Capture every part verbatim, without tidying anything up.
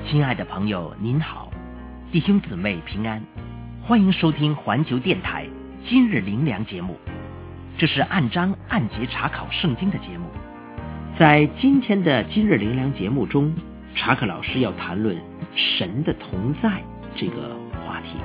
亲爱的朋友您好，弟兄姊妹平安，欢迎收听环球电台今日灵粮节目。这是按章按节查考圣经的节目。在今天的今日灵粮节目中，查克老师要谈论神的同在这个话题。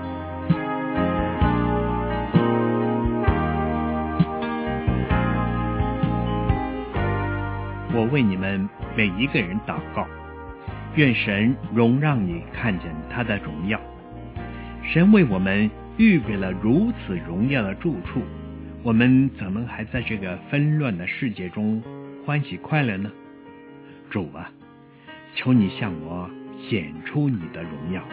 我为你们每一个人祷告，愿神容让你看见他的荣耀。神为我们预备了如此荣耀的住处，我们怎么还在这个纷乱的世界中欢喜快乐呢？主啊，求你向我显出你的荣耀。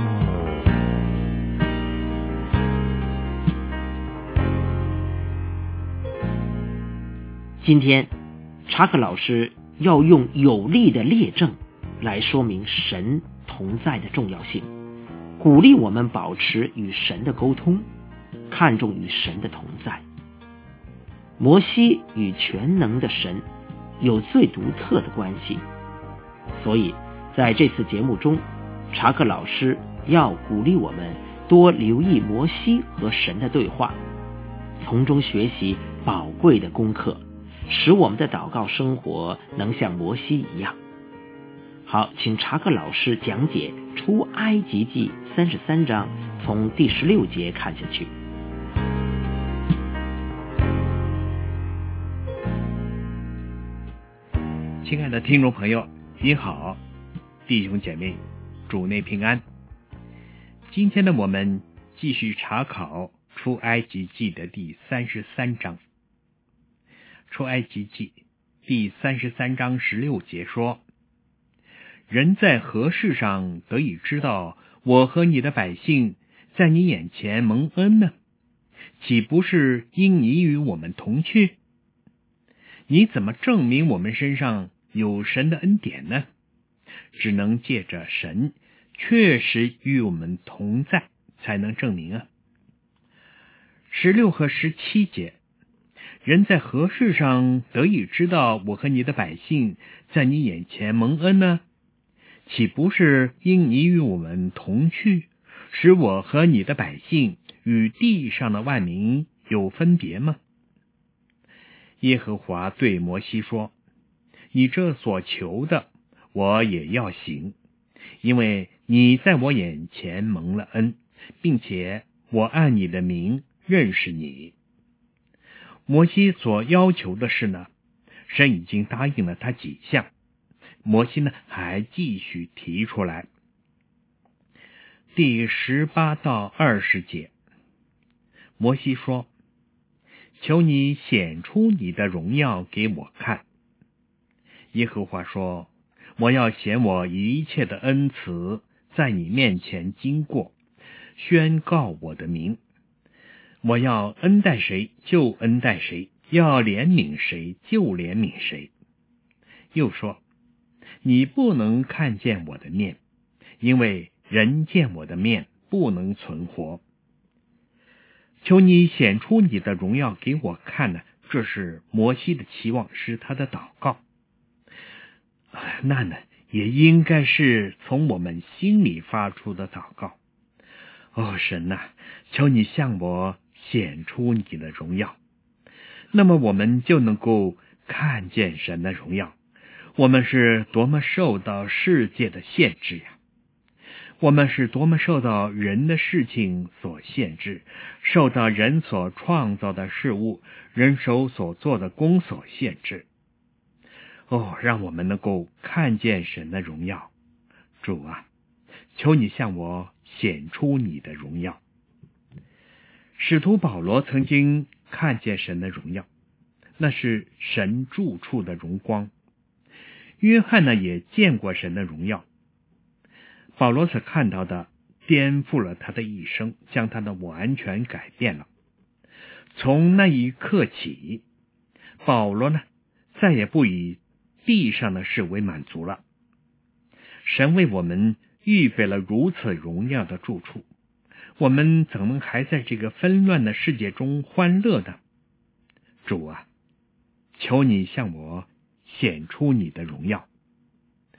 今天查克老师要用有力的列证来说明神同在的重要性，鼓励我们保持与神的沟通，看重与神的同在。摩西与全能的神有最独特的关系，所以在这次节目中，查克老师要鼓励我们多留意摩西和神的对话，从中学习宝贵的功课，使我们的祷告生活能像摩西一样。好，请查克老师讲解出埃及记三十三章，从第十六节看下去。 亲爱的听众朋友，你好，弟兄姐妹，主内平安。今天的我们继续查考出埃及记的第三十三章。出埃及记第三十三章十六节说，人在何事上得以知道我和你的百姓在你眼前蒙恩呢？岂不是因你与我们同去？你怎么证明我们身上有神的恩典呢？只能借着神确实与我们同在才能证明啊。十六和十七节，人在何事上得以知道我和你的百姓在你眼前蒙恩呢？岂不是因你与我们同去，使我和你的百姓与地上的万民有分别吗？耶和华对摩西说，你这所求的我也要行，因为你在我眼前蒙了恩，并且我按你的名认识你。摩西所要求的事呢，神已经答应了他几项，摩西呢还继续提出来。第十八到二十节，摩西说，求你显出你的荣耀给我看。耶和华说，我要显我一切的恩慈在你面前经过，宣告我的名。我要恩待谁就恩待谁，要怜悯谁就怜悯谁。又说，你不能看见我的面，因为人见我的面不能存活。求你显出你的荣耀给我看呢，这是摩西的期望，是他的祷告。那呢，也应该是从我们心里发出的祷告。哦，神啊，求你向我显出你的荣耀，那么我们就能够看见神的荣耀。我们是多么受到世界的限制呀！我们是多么受到人的事情所限制，受到人所创造的事物、人手所做的工所限制。哦，让我们能够看见神的荣耀。主啊，求你向我显出你的荣耀。使徒保罗曾经看见神的荣耀，那是神住处的荣光。约翰呢也见过神的荣耀。保罗所看到的颠覆了他的一生，将他的完全改变了。从那一刻起，保罗呢再也不以地上的事为满足了。神为我们预备了如此荣耀的住处，我们怎么还在这个纷乱的世界中欢乐呢？主啊，求你向我显出你的荣耀。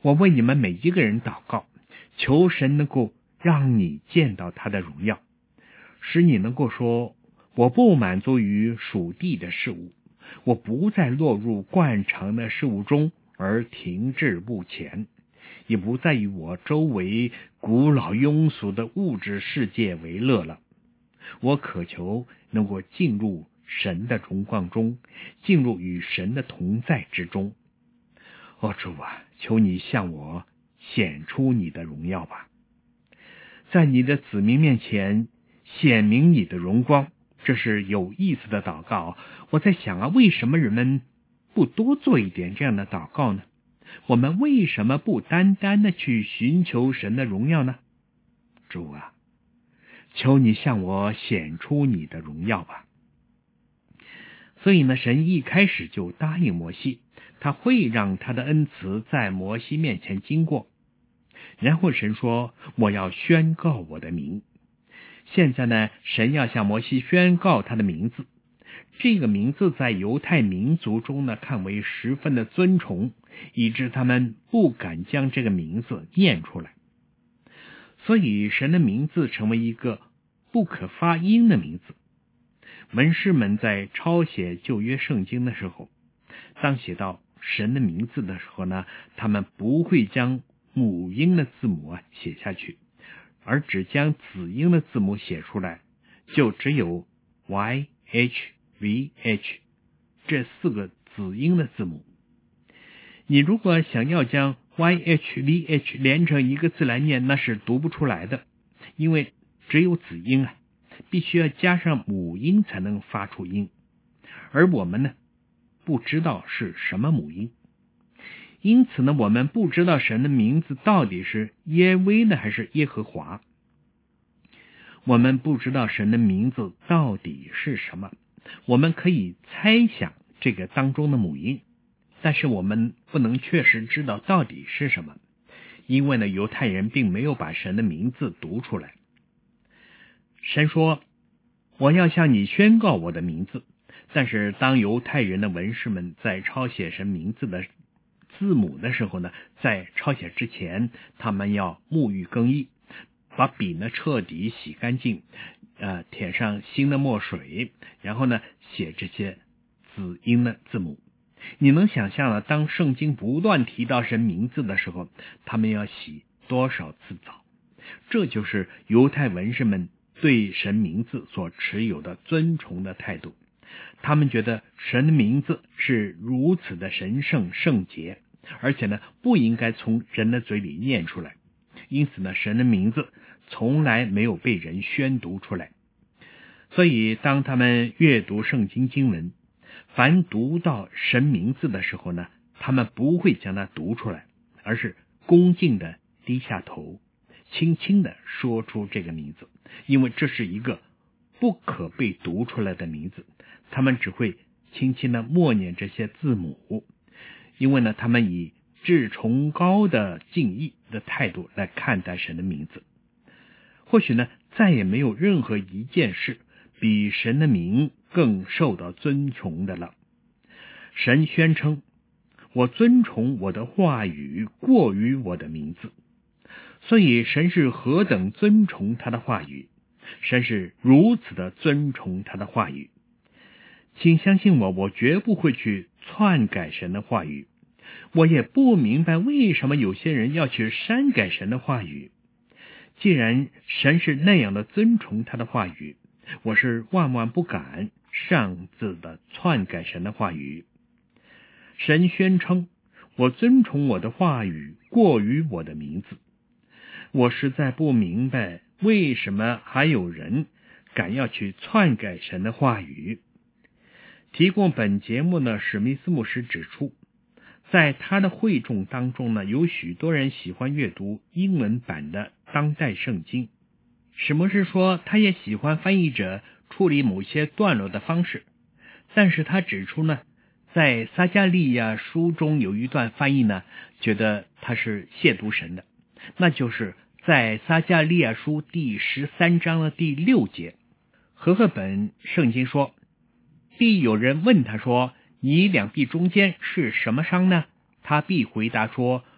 我为你们每一个人祷告，求神能够让你见到他的荣耀，使你能够说，我不满足于属地的事物，我不再落入惯常的事物中而停滞不前，也不再以我周围古老庸俗的物质世界为乐了。我渴求能够进入神的荣光中，进入与神的同在之中。哦，主啊，求你向我显出你的荣耀吧，在你的子民面前显明你的荣光。这是有意思的祷告。我在想啊，为什么人们不多做一点这样的祷告呢？我们为什么不单单的去寻求神的荣耀呢？主啊，求你向我显出你的荣耀吧。所以呢，神一开始就答应摩西，他会让他的恩慈在摩西面前经过。然后神说，我要宣告我的名。现在呢，神要向摩西宣告他的名字。这个名字在犹太民族中呢，看为十分的尊崇，以致他们不敢将这个名字念出来。所以神的名字成为一个不可发音的名字。文士们在抄写旧约圣经的时候，当写到神的名字的时候呢，他们不会将母音的字母啊写下去，而只将子音的字母写出来，就只有 Y H V H 这四个子音的字母。你如果想要将 Y H V H 连成一个字来念，那是读不出来的，因为只有子音啊，必须要加上母音才能发出音。而我们呢，不知道是什么母音，因此呢，我们不知道神的名字到底是耶威呢还是耶和华。我们不知道神的名字到底是什么，我们可以猜想这个当中的母音，但是我们不能确实知道到底是什么，因为呢，犹太人并没有把神的名字读出来。神说，我要向你宣告我的名字。但是当犹太人的文士们在抄写神名字的字母的时候呢，在抄写之前，他们要沐浴更衣，把笔呢彻底洗干净，呃，填上新的墨水，然后呢写这些子音的字母。你能想象了，当圣经不断提到神名字的时候，他们要洗多少次澡？这就是犹太文士们对神名字所持有的尊崇的态度。他们觉得神的名字是如此的神圣圣洁，而且呢不应该从人的嘴里念出来，因此呢神的名字从来没有被人宣读出来。所以当他们阅读圣经经文，凡读到神名字的时候呢，他们不会将它读出来，而是恭敬的低下头，轻轻的说出这个名字，因为这是一个不可被读出来的名字。他们只会轻轻的默念这些字母，因为呢他们以至崇高的敬意的态度来看待神的名字。或许呢再也没有任何一件事比神的名更受到尊崇的了。神宣称，我尊崇我的话语过于我的名字。所以神是何等尊崇他的话语，神是如此的尊崇他的话语。请相信我，我绝不会去篡改神的话语。我也不明白为什么有些人要去删改神的话语。既然神是那样的尊崇他的话语，我是万万不敢擅自的篡改神的话语。神宣称，我尊崇我的话语过于我的名字。我实在不明白为什么还有人敢要去篡改神的话语。提供本节目的史密斯牧师指出，在他的会众当中呢，有许多人喜欢阅读英文版的当代圣经。史牧师说，他也喜欢翻译者处理某些段落的方式，但是他指出呢，在撒迦利亚书中有一段翻译呢，觉得他是亵渎神的，那就是在撒迦利亚书第十三章的第六节。和合本圣经说，必有人问他说，你两臂中间是什么伤呢？他必回答说，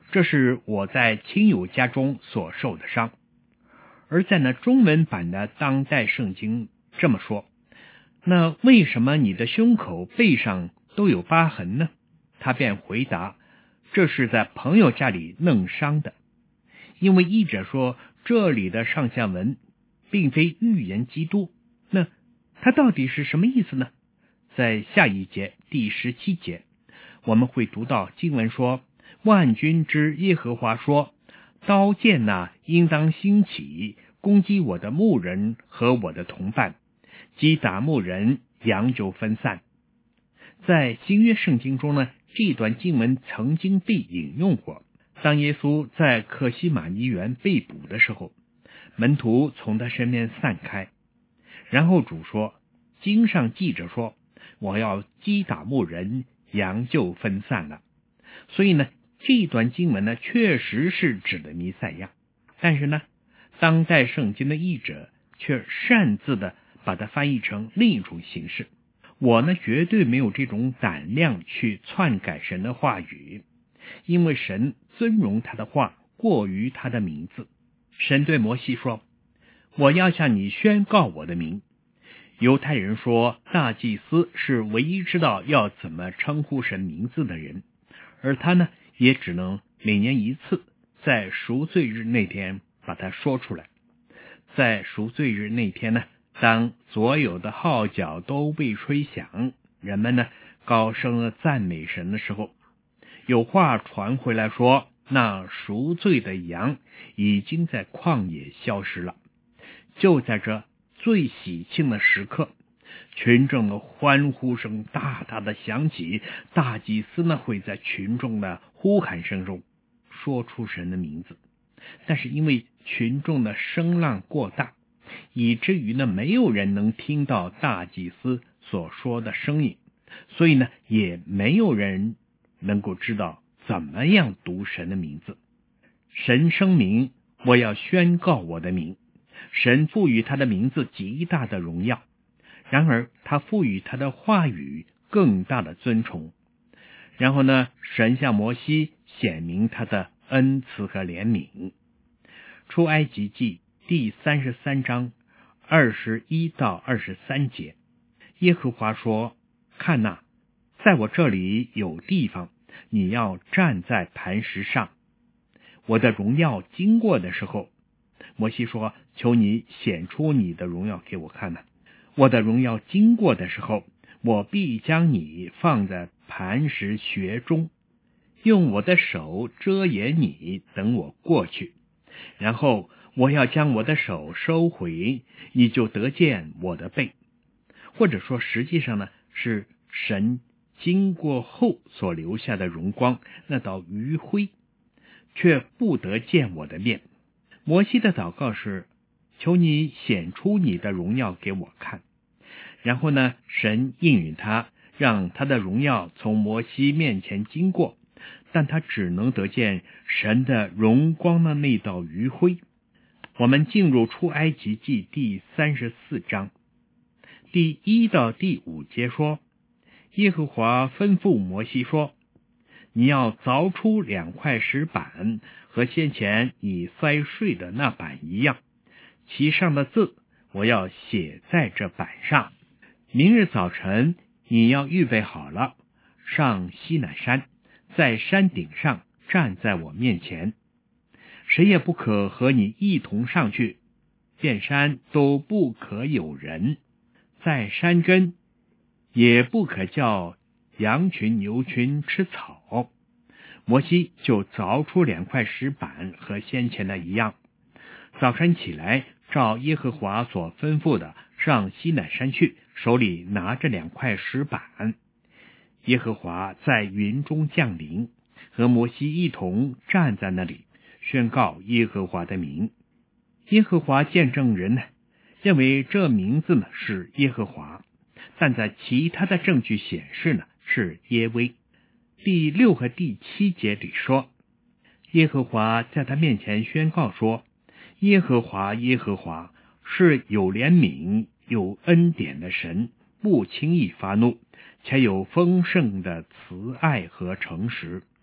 这是我在亲友家中所受的伤。而在那中文版的当代圣经这么说，那为什么你的胸口背上都有疤痕呢？他便回答，这是在朋友家里弄伤的。因为译者说这里的上下文并非预言基督，那它到底是什么意思呢？在下一节第十七节，我们会读到经文说，万军之耶和华说，刀剑哪应当兴起，攻击我的牧人和我的同伴，击打牧人，羊就分散。在新约圣经中呢，这段经文曾经被引用过。当耶稣在客西马尼园被捕的时候，门徒从他身边散开，然后主说，经上记着说，我要击打牧人，羊就分散了。所以呢，这段经文呢确实是指的弥赛亚，但是呢，当代圣经的译者却擅自的把它翻译成另一种形式。我呢绝对没有这种胆量去篡改神的话语，因为神尊荣他的话过于他的名字。神对摩西说，我要向你宣告我的名。犹太人说，大祭司是唯一知道要怎么称呼神名字的人，而他呢也只能每年一次在赎罪日那天把它说出来。在赎罪日那天呢，当所有的号角都被吹响，人们呢高声的赞美神的时候，有话传回来说，那赎罪的羊已经在旷野消失了。就在这最喜庆的时刻，群众的欢呼声大大的响起，大祭司呢会在群众的呼喊声中说出神的名字。但是因为群众的声浪过大，以至于呢没有人能听到大祭司所说的声音，所以呢也没有人能够知道怎么样读神的名字。神声明，我要宣告我的名。神赋予他的名字极大的荣耀，然而他赋予他的话语更大的尊崇。然后呢，神向摩西显明他的恩慈和怜悯。出埃及记第三十三章二十一到二十三节，耶和华说，看哪，在我这里有地方，你要站在磐石上。我的荣耀经过的时候，摩西说，求你显出你的荣耀给我看呢。我的荣耀经过的时候，我必将你放在磐石穴中，用我的手遮掩你，等我过去。然后我要将我的手收回，你就得见我的背。或者说实际上呢，是神经过后所留下的荣光，那道余晖，却不得见我的面。摩西的祷告是，求你显出你的荣耀给我看。然后呢，神应允他，让他的荣耀从摩西面前经过，但他只能得见神的荣光的那道余晖。我们进入出埃及记第三十四章第一到第五节说，耶和华吩咐摩西说，你要凿出两块石板，和先前你摔碎的那板一样，其上的字我要写在这板上。明日早晨你要预备好了，上西乃山，在山顶上站在我面前，谁也不可和你一同上去，遍山都不可有人，在山根也不可叫羊群牛群吃草。摩西就凿出两块石板，和先前的一样。早晨起来，照耶和华所吩咐的，上西乃山去，手里拿着两块石板。耶和华在云中降临，和摩西一同站在那里，宣告耶和华的名。耶和华见证人呢，认为这名字呢是耶和华，但在其他的证据显示呢是耶威。第六和第七节里说，耶和华在他面前宣告说，耶和华耶和华是有怜悯有恩典的神，不轻易发怒，且有丰盛的慈爱和诚实，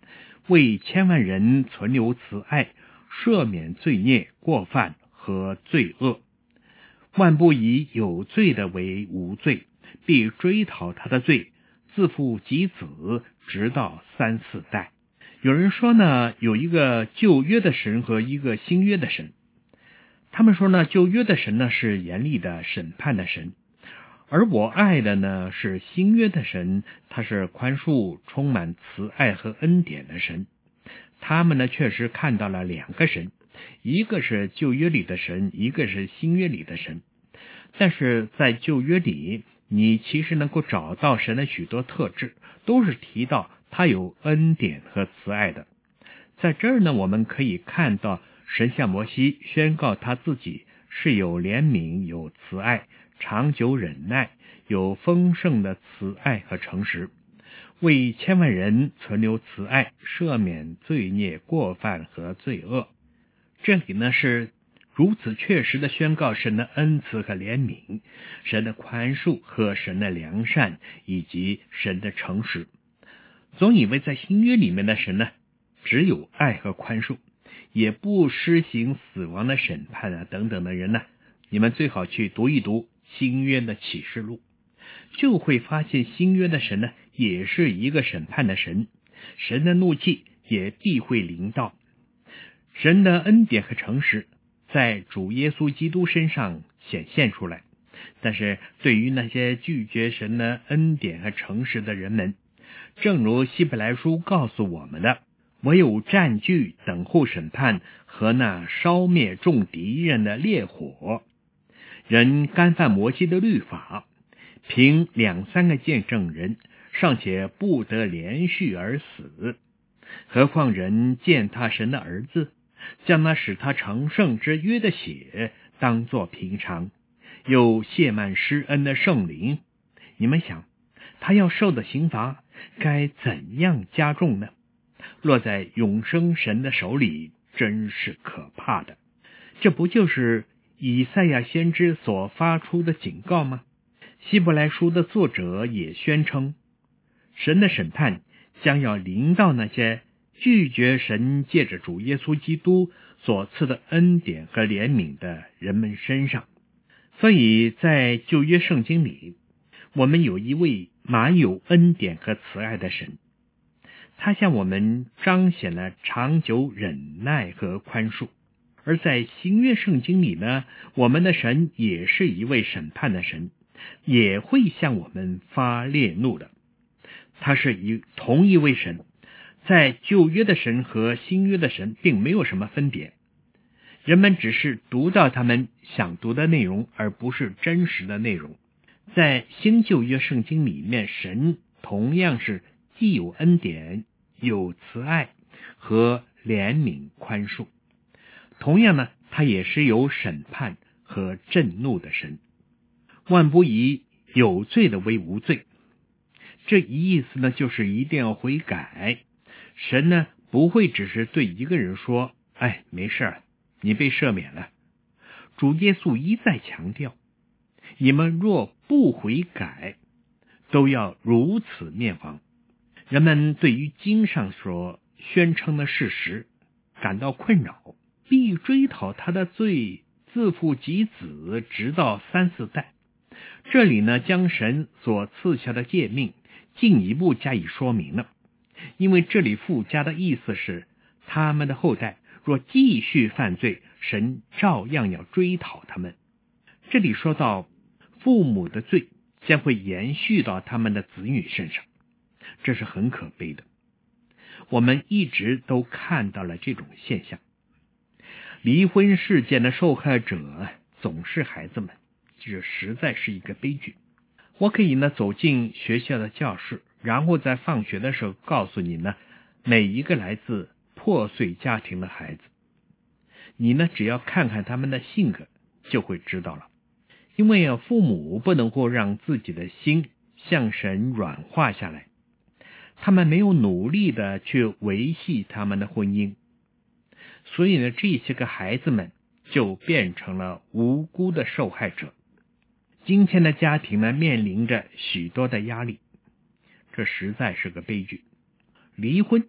为千万人存留慈爱，赦免罪孽、过犯和罪恶。万不以有罪的为无罪，必追讨他的罪，自父及子，直到三四代。有人说呢，有一个旧约的神和一个新约的神。他们说呢，旧约的神呢是严厉的审判的神，而我爱的呢是新约的神，他是宽恕、充满慈爱和恩典的神。他们呢确实看到了两个神，一个是旧约里的神，一个是新约里的神。但是在旧约里，你其实能够找到神的许多特质，都是提到他有恩典和慈爱的。在这儿呢，我们可以看到神向摩西宣告他自己是有怜悯、有慈爱、长久忍耐，有丰盛的慈爱和诚实，为千万人存留慈爱，赦免罪孽、过犯和罪恶。这里呢是如此确实的宣告神的恩慈和怜悯，神的宽恕和神的良善，以及神的诚实。总以为在新约里面的神呢，只有爱和宽恕，也不施行死亡的审判啊等等的人呢，你们最好去读一读新约的启示录，就会发现新约的神呢，也是一个审判的神，神的怒气也必会临到。神的恩典和诚实在主耶稣基督身上显现出来，但是对于那些拒绝神的恩典和诚实的人们，正如希伯来书告诉我们的，唯有占据等候审判和那烧灭众敌人的烈火。人干犯摩西的律法，凭两三个见证人尚且不得连续而死，何况人践踏神的儿子，将那使他成圣之约的血当作平常，又亵慢施恩的圣灵。你们想，他要受的刑罚该怎样加重呢？落在永生神的手里，真是可怕的。这不就是以赛亚先知所发出的警告吗？希伯来书的作者也宣称，神的审判将要临到那些拒绝神借着主耶稣基督所赐的恩典和怜悯的人们身上。所以在旧约圣经里，我们有一位满有恩典和慈爱的神，他向我们彰显了长久忍耐和宽恕。而在新约圣经里呢，我们的神也是一位审判的神，也会向我们发烈怒的。他是一同一位神，在旧约的神和新约的神并没有什么分别，人们只是读到他们想读的内容，而不是真实的内容。在新旧约圣经里面，神同样是既有恩典、有慈爱和怜悯宽恕，同样呢，他也是有审判和震怒的神。万不以有罪的为无罪，这一意思呢，就是一定要悔改。神呢，不会只是对一个人说，哎，没事，你被赦免了。主耶稣一再强调，你们若不悔改，都要如此灭亡。人们对于经上所宣称的事实感到困扰，必追讨他的罪，自父及子，直到三四代。这里呢，将神所赐下的诫命进一步加以说明了，因为这里附加的意思是，他们的后代若继续犯罪，神照样要追讨他们。这里说到父母的罪将会延续到他们的子女身上，这是很可悲的。我们一直都看到了这种现象，离婚事件的受害者总是孩子们，这实在是一个悲剧。我可以呢走进学校的教室，然后在放学的时候告诉你呢，每一个来自破碎家庭的孩子，你呢只要看看他们的性格就会知道了。因为啊，父母不能够让自己的心向神软化下来，他们没有努力的去维系他们的婚姻，所以呢，这些个孩子们就变成了无辜的受害者。今天的家庭呢，面临着许多的压力，这实在是个悲剧。离婚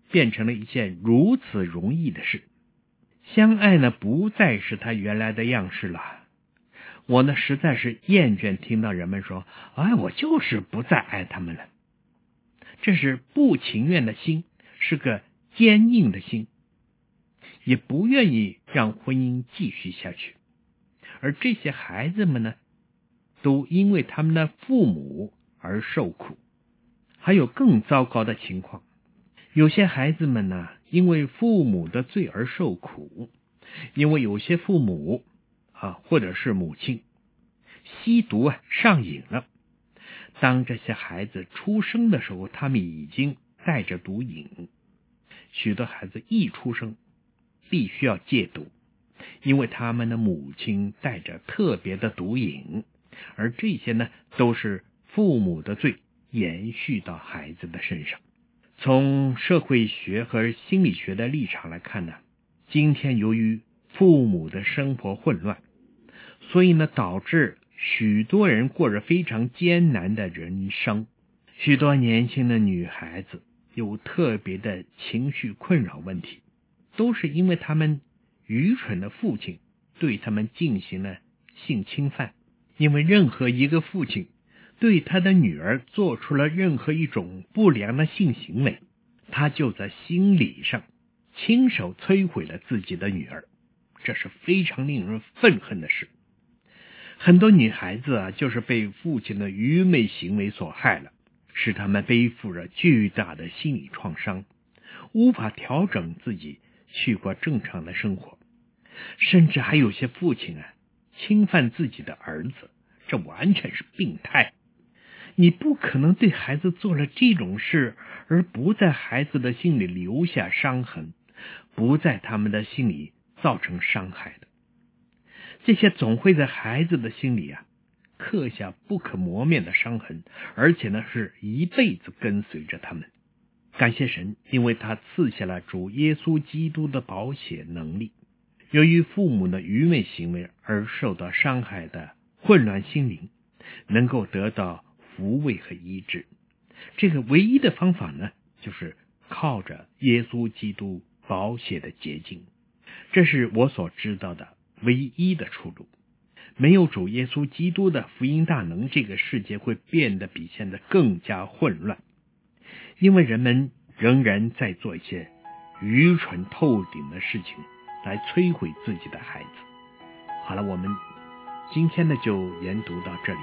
变成了一件如此容易的事。相爱呢，不再是他原来的样式了。我呢，实在是厌倦听到人们说，哎，我就是不再爱他们了。这是不情愿的心，是个坚硬的心，也不愿意让婚姻继续下去。而这些孩子们呢，都因为他们的父母而受苦。还有更糟糕的情况，有些孩子们呢，因为父母的罪而受苦，因为有些父母啊，或者是母亲吸毒啊上瘾了。当这些孩子出生的时候，他们已经带着毒瘾。许多孩子一出生必须要戒毒，因为他们的母亲带着特别的毒瘾，而这些呢，都是父母的罪延续到孩子的身上。从社会学和心理学的立场来看呢，今天由于父母的生活混乱，所以呢，导致许多人过着非常艰难的人生。许多年轻的女孩子有特别的情绪困扰问题，都是因为他们愚蠢的父亲对他们进行了性侵犯。因为任何一个父亲对他的女儿做出了任何一种不良的性行为，他就在心理上亲手摧毁了自己的女儿，这是非常令人愤恨的事。很多女孩子啊，就是被父亲的愚昧行为所害了，使他们背负着巨大的心理创伤，无法调整自己去过正常的生活。甚至还有些父亲啊，侵犯自己的儿子，这完全是病态。你不可能对孩子做了这种事，而不在孩子的心里留下伤痕，不在他们的心里造成伤害的。这些总会在孩子的心里啊，刻下不可磨灭的伤痕，而且呢，是一辈子跟随着他们。感谢神，因为他赐下了主耶稣基督的保险能力。由于父母的愚昧行为而受到伤害的混乱心灵，能够得到抚慰和医治。这个唯一的方法呢，就是靠着耶稣基督宝血的洁净。这是我所知道的唯一的出路。没有主耶稣基督的福音大能，这个世界会变得比现在更加混乱，因为人们仍然在做一些愚蠢透顶的事情来摧毁自己的孩子。好了，我们今天呢就研读到这里。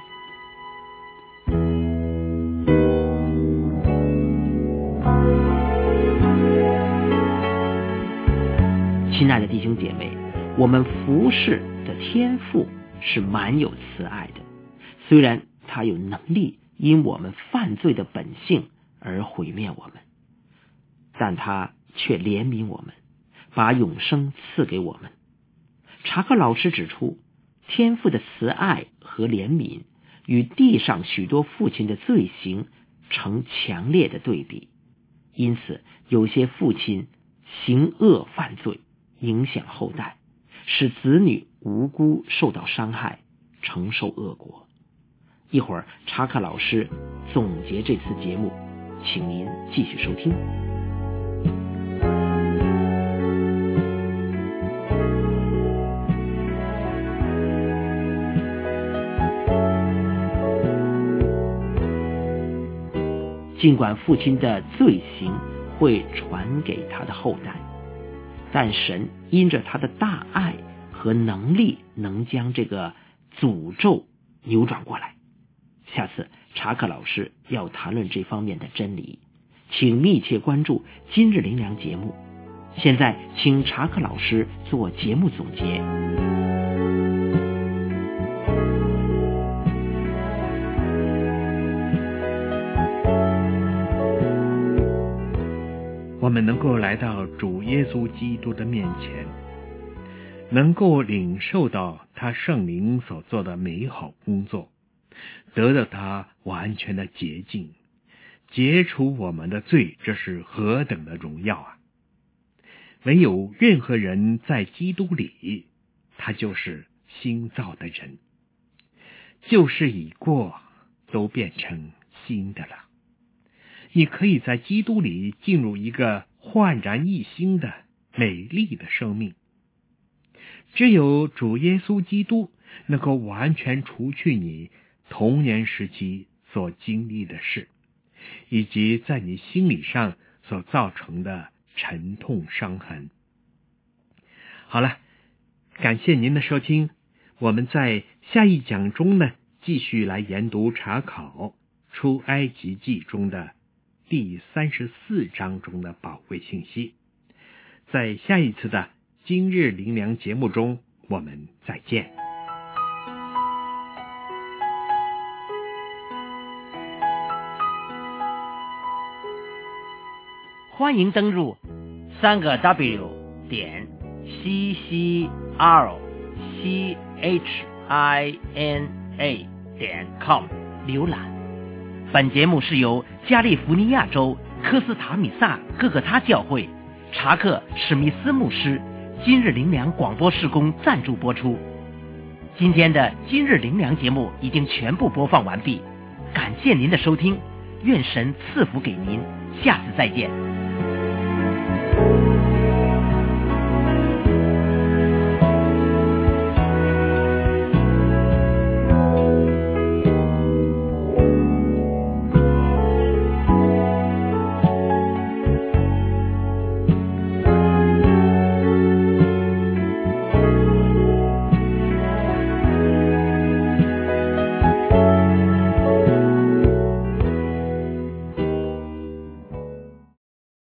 亲爱的弟兄姐妹，我们服侍的天父是蛮有慈爱的，虽然他有能力因我们犯罪的本性而毁灭我们，但他却怜悯我们，把永生赐给我们。查克老师指出，天父的慈爱和怜悯与地上许多父亲的罪行成强烈的对比，因此有些父亲行恶犯罪，影响后代，使子女无辜受到伤害，承受恶果。一会儿查克老师总结这次节目，请您继续收听。尽管父亲的罪行会传给他的后代，但神因着他的大爱和能力，能将这个诅咒扭转过来。下次查克老师要谈论这方面的真理，请密切关注今日灵粮节目。现在请查克老师做节目总结。 我们能够来到主耶稣基督的面前，能够领受到他圣灵所做的美好工作，得到他完全的洁净，解除我们的罪，这是何等的荣耀啊！唯有任何人在基督里，他就是新造的人，旧事已过，都变成新的了。你可以在基督里进入一个焕然一新的美丽的生命。只有主耶稣基督能够完全除去你童年时期所经历的事，以及在你心理上所造成的沉痛伤痕。好了，感谢您的收听，我们在下一讲中呢，继续来研读查考出埃及记中的第三十四章中的宝贵信息。在下一次的今日灵粮节目中，我们再见。 欢迎登入三个 W 点 C C R C H I N A 点 com 浏览。本节目是由加利福尼亚州科斯塔米萨各个他教会查克史密斯牧师今日灵粮广播事工赞助播出。今天的今日灵粮节目已经全部播放完毕，感谢您的收听，愿神赐福给您，下次再见。